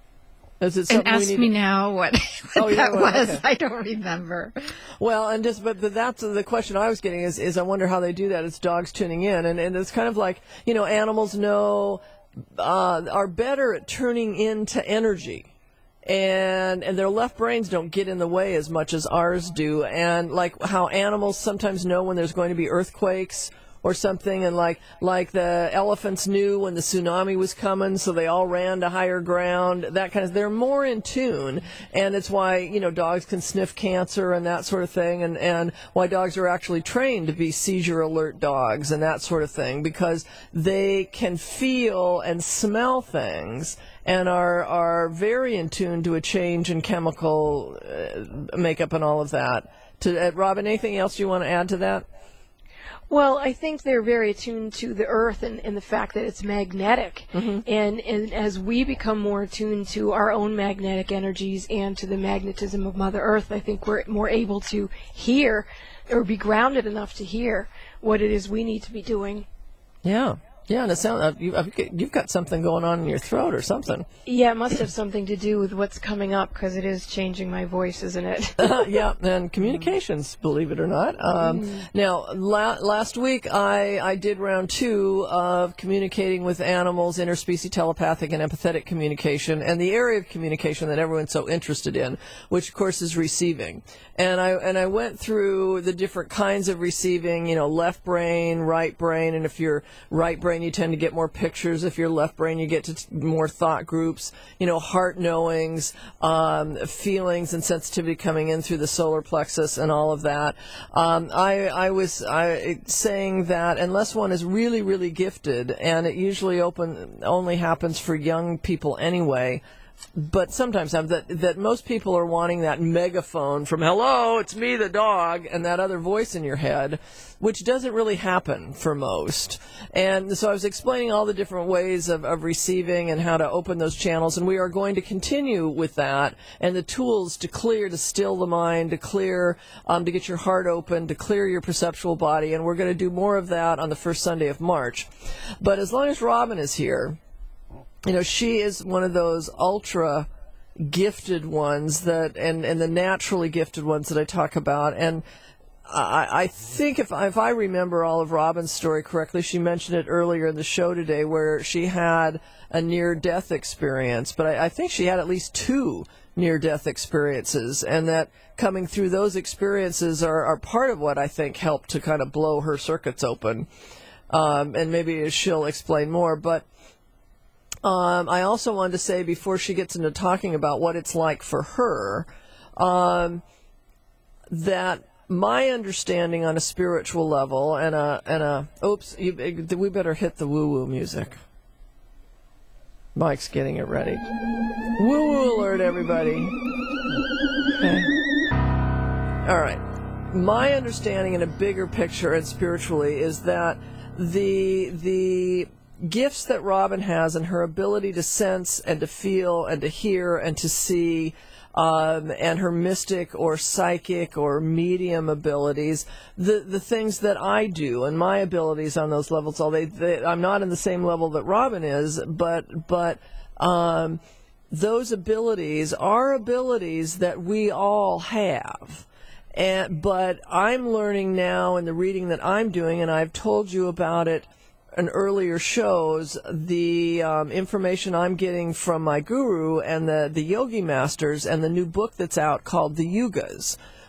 Is it And something we ask need me to- now what, Oh, what yeah, that well, was. okay. I don't remember. Well, and just but, but that's the question I was getting is is I wonder how they do that. It's dogs tuning in, and and it's kind of like, you know, animals know uh, are better at turning into energy. And and their left brains don't get in the way as much as ours do. And like how animals sometimes know when there's going to be earthquakes or something, and like like the elephants knew when the tsunami was coming, so they all ran to higher ground. That kind of, they're more in tune, and it's why, you know, dogs can sniff cancer and that sort of thing, and and why dogs are actually trained to be seizure alert dogs and that sort of thing, because they can feel and smell things and are are very in tune to a change in chemical uh, makeup and all of that. To uh, Robin, anything else you want to add to that? Well, I think they're very attuned to the earth and, and the fact that it's magnetic. Mm-hmm. And, and as we become more attuned to our own magnetic energies and to the magnetism of Mother Earth, I think we're more able to hear or be grounded enough to hear what it is we need to be doing. Yeah. Yeah, and it sounds uh, you, uh, you've got something going on in your throat or something. Yeah, it must have something to do with what's coming up because it is changing my voice, isn't it? Yeah, and communications, believe it or not. Um, Mm. Now, la- last week I, I did round two of communicating with animals, interspecies telepathic and empathetic communication, and the area of communication that everyone's so interested in, which of course is receiving. And I and I went through the different kinds of receiving, you know, left brain, right brain, and if you're right brain, you tend to get more pictures. If you're left brain, you get to t- more thought groups, you know, heart knowings, um, feelings and sensitivity coming in through the solar plexus and all of that. Um, I, I was I, saying that unless one is really, really gifted, and it usually open only happens for young people anyway, but sometimes I'm, that that most people are wanting that megaphone from "Hello, it's me, the dog," and that other voice in your head, which doesn't really happen for most. And so I was explaining all the different ways of, of receiving and how to open those channels, and we are going to continue with that and the tools to clear, to still the mind, to clear, um, to get your heart open, to clear your perceptual body, and we're going to do more of that on the first Sunday of March. But as long as Robin is here, you know, she is one of those ultra gifted ones that, and, and the naturally gifted ones that I talk about. And I, I think if, if I remember all of Robin's story correctly, she mentioned it earlier in the show today where she had a near-death experience. But I, I think she had at least two near-death experiences, and that coming through those experiences are, are part of what I think helped to kind of blow her circuits open. Um, and maybe she'll explain more. But Um, I also wanted to say before she gets into talking about what it's like for her, um, that my understanding on a spiritual level and a and a oops, you, we better hit the woo woo music. Mike's getting it ready. Woo woo alert, everybody. Okay. All right. My understanding in a bigger picture and spiritually is that the the gifts that Robin has and her ability to sense and to feel and to hear and to see, um, and her mystic or psychic or medium abilities, the the things that I do and my abilities on those levels, all they, they I'm not in the same level that Robin is, but but um, those abilities are abilities that we all have. And but I'm learning now in the reading that I'm doing, and I've told you about it in earlier shows, the um, information I'm getting from my guru and the, the yogi masters and the new book that's out called The Yugas,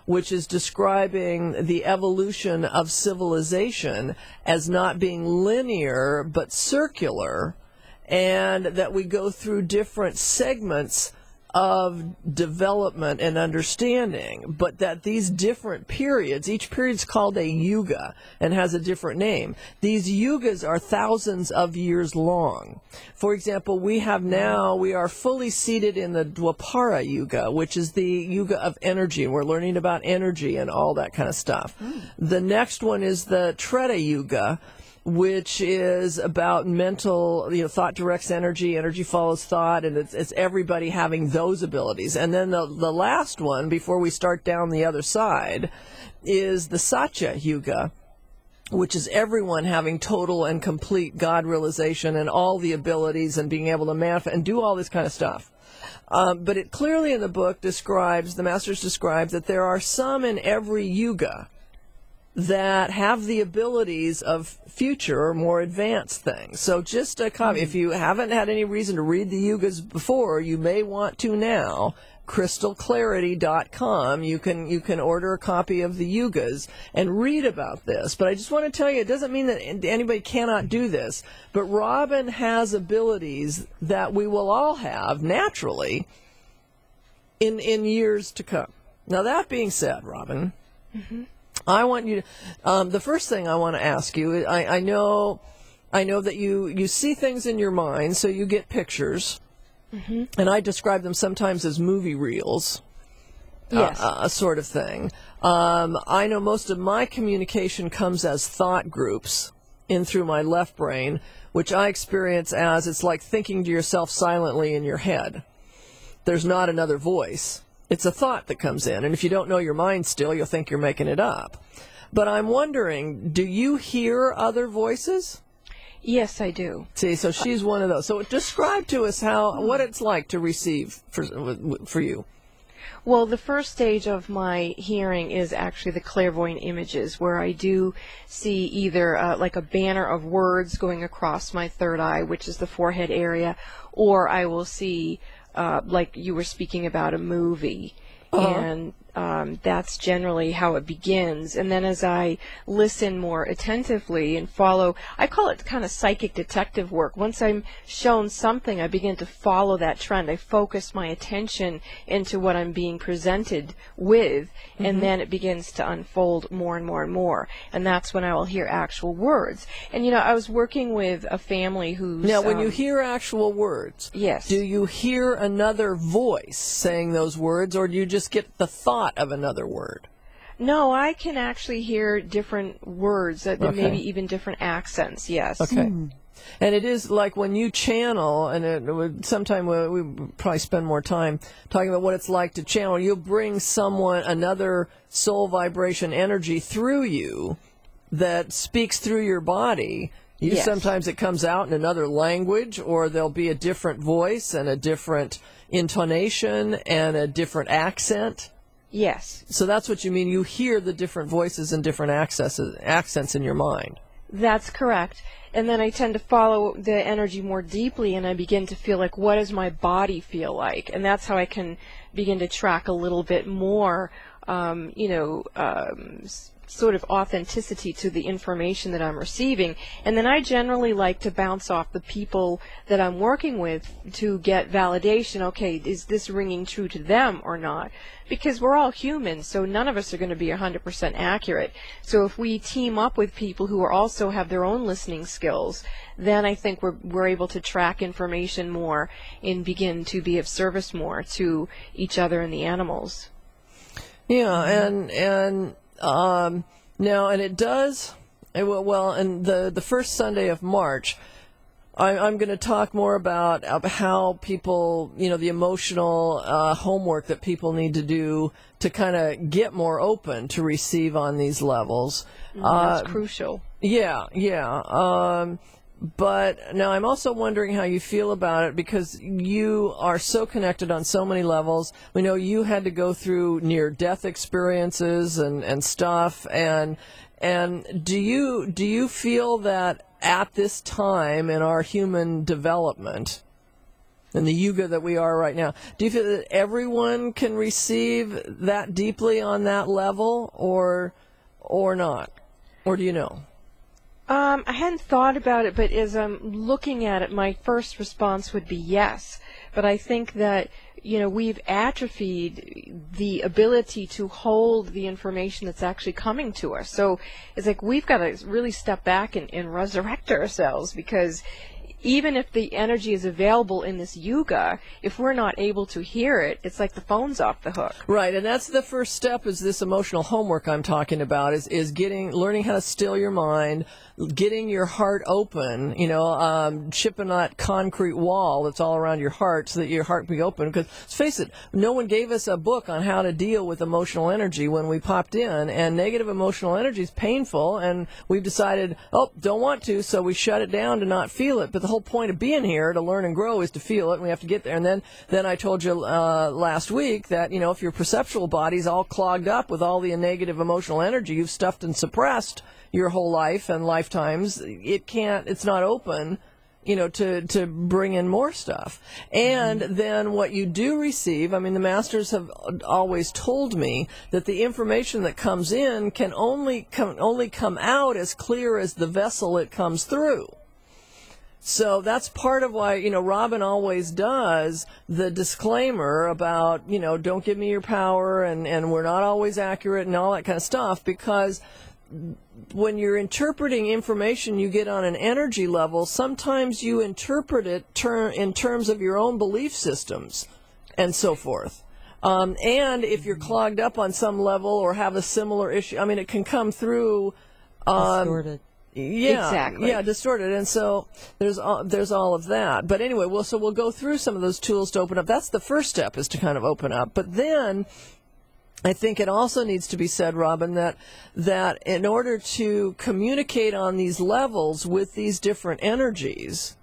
which is describing the evolution of civilization as not being linear but circular, and that we go through different segments of development and understanding, but that these different periods, each period's called a yuga and has a different name. These yugas are thousands of years long. For example, we have now, we are fully seated in the Dwapara Yuga, which is the yuga of energy. We're learning about energy and all that kind of stuff. Mm. The next one is the Treta Yuga, which is about mental, you know, thought directs energy, energy follows thought, and it's, it's everybody having those abilities. And then the, the last one, before we start down the other side, is the Satya Yuga, which is everyone having total and complete God realization and all the abilities and being able to manifest and do all this kind of stuff. Um, but it clearly in the book describes, the masters describe that there are some in every yuga that have the abilities of future or more advanced things. So just a copy. Mm-hmm. If you haven't had any reason to read the yugas before, you may want to now. crystal clarity dot com. You can you can order a copy of the yugas and read about this. But I just want to tell you, it doesn't mean that anybody cannot do this. But Robin has abilities that we will all have naturally in in years to come. Now that being said, Robin, mm-hmm. I want you to, um, the first thing I want to ask you, I, I know I know that you, you see things in your mind, so you get pictures, mm-hmm. and I describe them sometimes as movie reels, yes. uh, uh, sort of thing. Um, I know most of my communication comes as thought groups in through my left brain, which I experience as it's like thinking to yourself silently in your head. There's not another voice. It's a thought that comes in, and if you don't know your mind still, you'll think you're making it up. But I'm wondering, do you hear other voices? Yes, I do. See, so she's one of those. So describe to us how what it's like to receive for for you. Well, the first stage of my hearing is actually the clairvoyant images, where I do see either uh, like a banner of words going across my third eye, which is the forehead area, or I will see Uh, like you were speaking about a movie, uh-huh. and um, that's generally how it begins. And then as I listen more attentively and follow, I call it kind of psychic detective work. Once I'm shown something, I begin to follow that trend. I focus my attention into what I'm being presented with, mm-hmm. and then it begins to unfold more and more and more. And that's when I will hear actual words. And, you know, I was working with a family who's... Now, when um, you hear actual words, yes. do you hear another voice saying those words, or do you just get the thought of another word? No, I can actually hear different words, that okay. maybe even different accents, yes. Okay. Mm. And it is like when you channel, and it would, sometime we, we probably spend more time talking about what it's like to channel. You'll bring someone, another soul vibration energy through you that speaks through your body. You, yes. Sometimes it comes out in another language, or there'll be a different voice and a different intonation and a different accent. Yes. So that's what you mean. You hear the different voices and different accents, accents in your mind. That's correct. And then I tend to follow the energy more deeply, and I begin to feel like, what does my body feel like? And that's how I can begin to track a little bit more, um, you know, um, sort of authenticity to the information that I'm receiving. And then I generally like to bounce off the people that I'm working with to get validation. Okay, is this ringing true to them or not? Because we're all humans, so none of us are going to be one hundred percent accurate. So if we team up with people who are also have their own listening skills, then I think we're we're able to track information more and begin to be of service more to each other and the animals. Yeah, and and um, now, and it does, it will, well, and the, the first Sunday of March, I, I'm going to talk more about how people, you know, the emotional uh, homework that people need to do to kind of get more open to receive on these levels. Mm, that's uh, crucial. Yeah, yeah. Um, but now I'm also wondering how you feel about it, because you are so connected on so many levels. We know you had to go through near-death experiences and, and stuff. And and do you do you feel that at this time in our human development, in the yuga that we are right now. Do you feel that everyone can receive that deeply on that level, or or not? Or do you know? Um, I hadn't thought about it, but as I'm looking at it, my first response would be yes. But I think that, you know, we've atrophied the ability to hold the information that's actually coming to us. So it's like we've got to really step back and, and resurrect ourselves, because even if the energy is available in this yuga, if we're not able to hear it, it's like the phone's off the hook. Right, and that's the first step, is this emotional homework I'm talking about, is, is getting, learning how to still your mind, getting your heart open, you know, um, chipping that concrete wall that's all around your heart so that your heart be open. Because let's face it, no one gave us a book on how to deal with emotional energy when we popped in, and negative emotional energy is painful, and we've decided, oh, don't want to, so we shut it down to not feel it. But the whole point of being here to learn and grow is to feel it, and we have to get there. And then, then I told you uh, last week that, you know, if your perceptual body's all clogged up with all the negative emotional energy you've stuffed and suppressed your whole life and lifetimes, it can't, it's not open, you know, to, to bring in more stuff. And mm-hmm. then what you do receive, I mean, the masters have always told me that the information that comes in can only come, only come out as clear as the vessel it comes through. So that's part of why, you know, Robin always does the disclaimer about, you know, don't give me your power, and, and we're not always accurate and all that kind of stuff, because when you're interpreting information you get on an energy level, sometimes you interpret it ter- in terms of your own belief systems and so forth. Um, and if you're clogged up on some level or have a similar issue, I mean, it can come through um, distorted. Yeah, exactly. Yeah, distorted, and so there's all, there's all of that. But anyway, well, so we'll go through some of those tools to open up. That's the first step, is to kind of open up. But then I think it also needs to be said, Robin, that that in order to communicate on these levels with these different energies,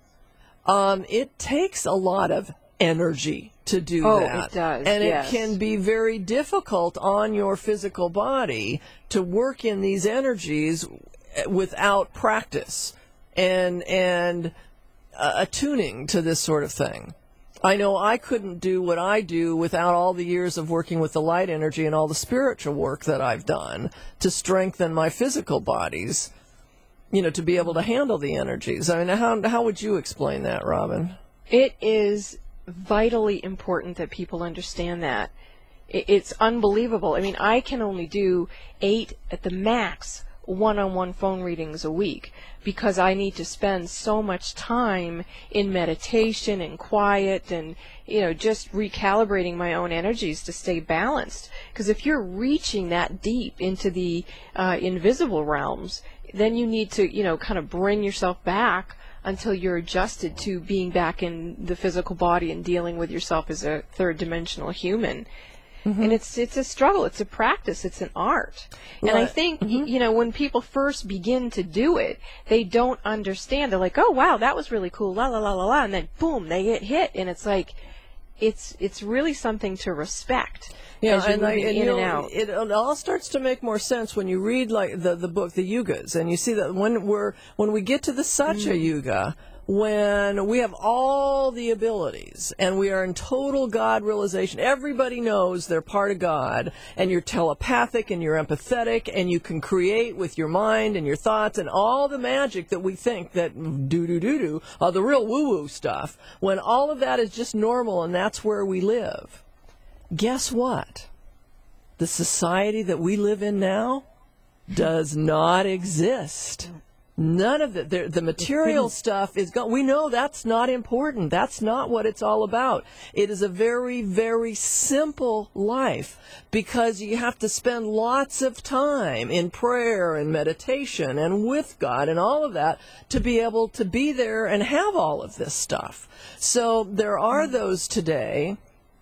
um, it takes a lot of energy to do oh, that. it does, and yes. it can be very difficult on your physical body to work in these energies without practice and and uh, attuning to this sort of thing. I know I couldn't do what I do without all the years of working with the light energy and all the spiritual work that I've done to strengthen my physical bodies, you know, to be able to handle the energies. I mean, how how would you explain that, Robin? It is vitally important that people understand that. It's unbelievable. I mean, I can only do eight at the max one-on-one phone readings a week, because I need to spend so much time in meditation and quiet and, you know, just recalibrating my own energies to stay balanced. Because if you're reaching that deep into the uh, invisible realms, then you need to, you know, kind of bring yourself back until you're adjusted to being back in the physical body and dealing with yourself as a third-dimensional human. Mm-hmm. And it's it's a struggle, it's a practice, it's an art. And right. I think, mm-hmm. y- you know, when people first begin to do it, they don't understand. They're like, oh, wow, that was really cool, la, la, la, la, la, and then, boom, they get hit. And it's like, it's it's really something to respect. Yeah, as you're and, I, moving and in you know, and out. It, it all starts to make more sense when you read like the, the book, the Yugas, and you see that when we're when we get to the Satya mm. Yuga, when we have all the abilities and we are in total God realization, everybody knows they're part of God, and you're telepathic and you're empathetic and you can create with your mind and your thoughts and all the magic that we think that do-do-do-do, uh, the real woo-woo stuff, when all of that is just normal and that's where we live. Guess what? The society that we live in now does not exist. None of the, the, the material stuff is gone. We know that's not important. That's not what it's all about. It is a very, very simple life, because you have to spend lots of time in prayer and meditation and with God and all of that to be able to be there and have all of this stuff. So there are those today.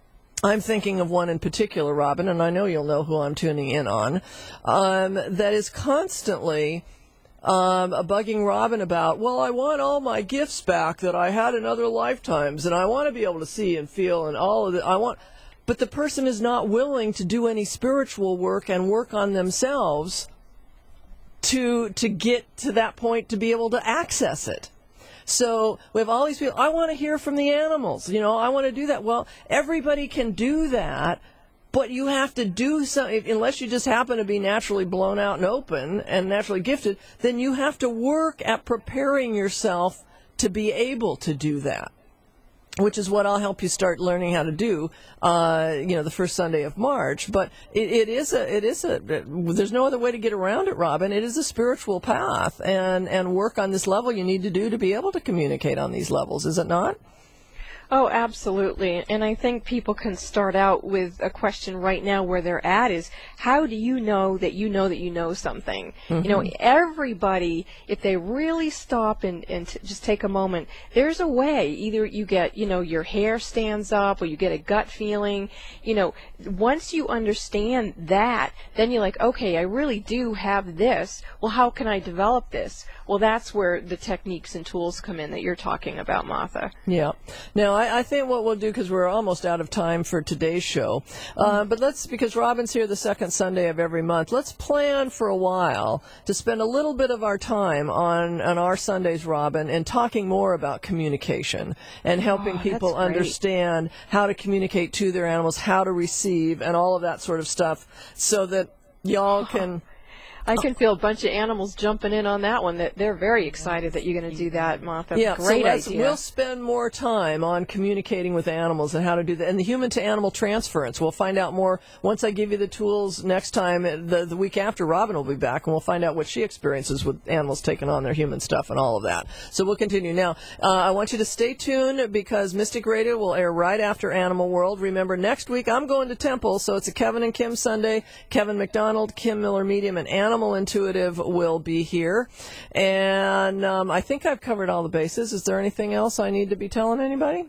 I'm thinking of one in particular, Robin, and I know you'll know who I'm tuning in on, um, that is constantly um, bugging Robin about, well, I want all my gifts back that I had in other lifetimes, and I want to be able to see and feel and all of it. I want, but the person is not willing to do any spiritual work and work on themselves to to get to that point to be able to access it. So we have all these people, I want to hear from the animals, you know, I want to do that. Well, everybody can do that, but you have to do something, unless you just happen to be naturally blown out and open and naturally gifted, then you have to work at preparing yourself to be able to do that, which is what I'll help you start learning how to do, uh, you know, the first Sunday of March. But it, it is a, it is a, there's no other way to get around it, Robin. It is a spiritual path, and, and work on this level you need to do to be able to communicate on these levels, is it not? Oh, absolutely. And I think people can start out with a question right now where they're at is, how do you know that you know that you know something? Mm-hmm. You know, everybody, if they really stop and, and t- just take a moment, there's a way. Either you get, you know, your hair stands up or you get a gut feeling. You know, once you understand that, then you're like, okay, I really do have this. Well, how can I develop this? Well, that's where the techniques and tools come in that you're talking about, Martha. Yeah. Now, I, I think what we'll do, because we're almost out of time for today's show, uh, but let's, because Robin's here the second Sunday of every month, let's plan for a while to spend a little bit of our time on, on our Sundays, Robin, and talking more about communication and helping oh, people that's great. understand how to communicate to their animals, how to receive, and all of that sort of stuff, so that y'all can... I can feel a bunch of animals jumping in on that one. That they're very excited that you're going to do that, Martha. Yeah, great so let's, idea. We'll spend more time on communicating with animals and how to do that, and the human-to-animal transference. We'll find out more once I give you the tools next time. The, the week after, Robin will be back, and we'll find out what she experiences with animals taking on their human stuff and all of that. So we'll continue. Now, uh, I want you to stay tuned, because Mystic Radio will air right after Animal World. Remember, next week I'm going to Temple, so it's a Kevin and Kim Sunday. Kevin McDonald, Kim Miller Medium, and Animal Intuitive will be here. And um, I think I've covered all the bases. Is there anything else I need to be telling anybody?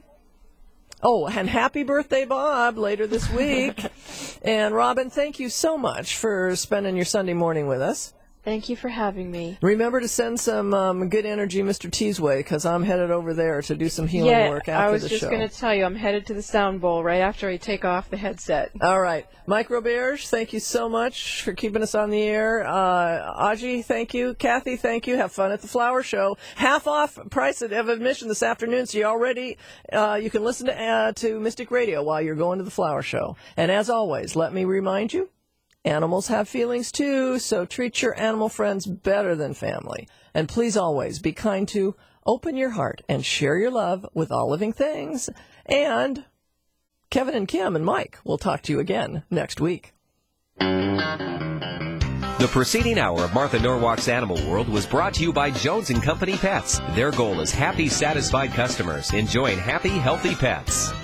Oh, and happy birthday, Bob, later this week. And Robin, thank you so much for spending your Sunday morning with us. Thank you for having me. Remember to send some um, good energy Mister T's way, because I'm headed over there to do some healing yeah, work after I was the just show. going to tell you, I'm headed to the Sound Bowl right after I take off the headset. All right. Mike Roberge, thank you so much for keeping us on the air. Uh, Aji, thank you. Kathy, thank you. Have fun at the Flower Show. Half off price of admission this afternoon, so you already uh, you can listen to, uh, to Mystic Radio while you're going to the Flower Show. And as always, let me remind you, animals have feelings too, so treat your animal friends better than family. And please always be kind to, open your heart, and share your love with all living things. And Kevin and Kim and Mike will talk to you again next week. The preceding hour of Martha Norwalk's Animal World was brought to you by Jones and Company Pets. Their goal is happy, satisfied customers enjoying happy, healthy pets.